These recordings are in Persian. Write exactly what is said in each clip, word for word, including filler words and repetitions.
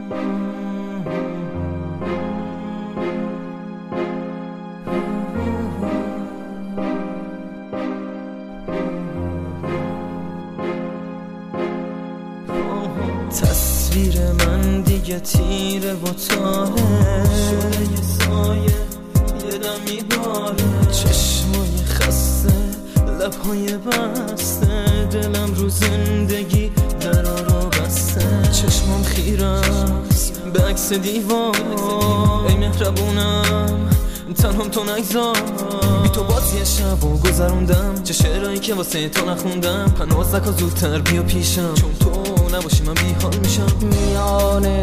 تصویر من دیگه تیره و تاره شده یه سایه یه دم میباره، چشمای خسته لبهای بسته، دلم رو زندگی درا رو بسته، چشمام خیرست به عکس دیوار، ای مهربونم تنهم تو نگذار، بی تو بازی شب و گذروندم، چه شعرهایی که واسه تو نخوندم، پناز نکن زودتر بیا پیشم، چون تو نباشی من بی حال میشم. میانه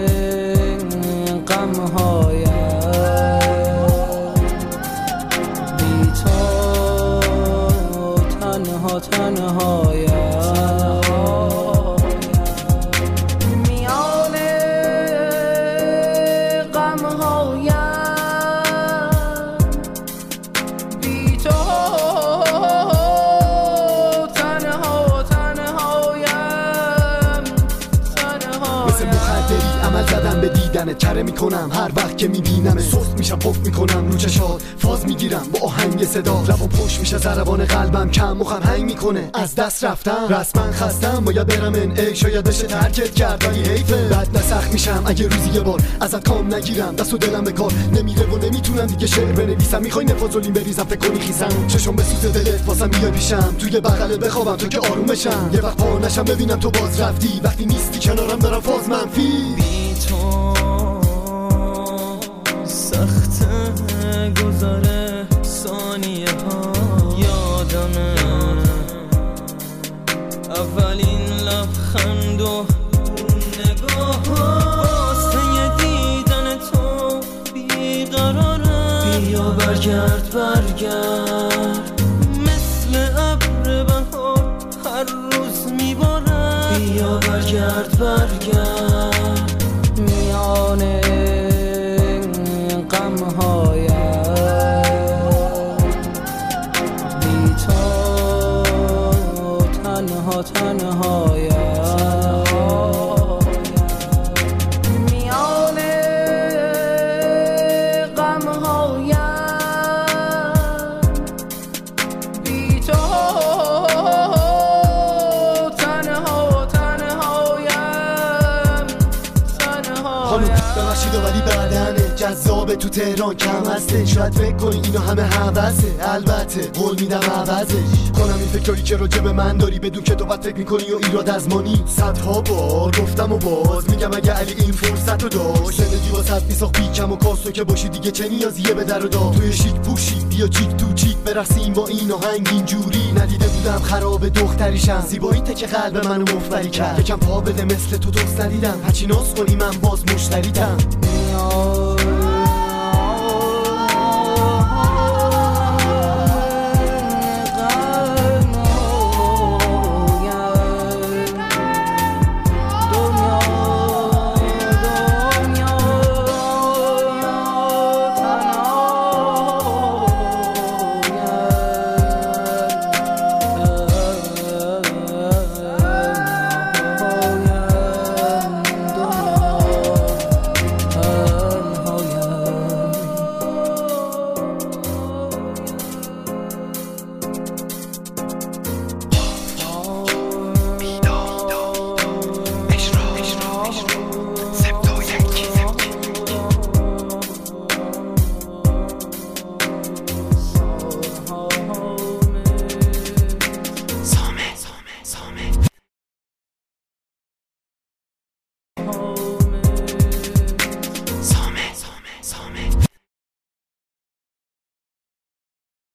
غم‌هایم بی تو تنها تنهایم، میانه غم‌هایم بی تو تنها تنهایم. مثل مخدری عمل زدم به دیدنت، کره میکنم هر وقت که میبینم، سست میشم پف میکنم رو چشات، فاز میگیرم با آهنگ صدا، لبا پشت میشه ضربان قلبم، کم مخم هنگ میکنه از دست رفتم، رسما خستم باید برم ان ای، شاید بشه ترکت کرد ولی حیفه، بعد نسخ میشم اگه روزی یه بار ازت کام نگیرم، دست و دلم به کار نمیره و نمیتونم دیگه شعر بنویسم، میخوای نفازولین بریزم فکر کنی خیسم، چشم به سوز دلت واسم بیای پیشم، توی بغل بخوابم تو که آروم بشم، یه وقت پا نشم ببینم تو باز رفتی، وقتی نیستی کنارم دارم فاز منفی، بی تو سخته گذاره ثانیه ها، یادمه اولین لبخند و نگاه ها، واسه دیدن تو بیقرارم، بیا برگرد برگرد مثل ابر بهار هر روز میبارم، بیا برگرد برگرد میانه غم‌هایم بی تو تنها تنهایم، میانه غم‌هایم بی تو تنها تنهایم تنهایم. خانم ببخشید ولی بدنه جذابه تو تهران کم هسته، شاید فکر کنی اینو همه هوسه، البته قول میدم عوضش کنم این فکرایی که راجع به من داری، بدون که تو بد فکر میکنی و ایراد از مانی، صدها بار گفتم و باز میگم اگه علی این فرصت رو داشت، زندگی واسط میساخت بیکم و کاستو که باشی دیگه چه نیازیه به در و دار، توی شیک پوشی بیا چیک تو چیک برقصیم با این آهنگ اینجوری، ندیده بودم خراب دختریشم، زیبایی که قلب منو مفبری کرد، یکم پا بده مثل تو دوست ندیدم، هرچی ناز کنی من باز مشتریتم. میانه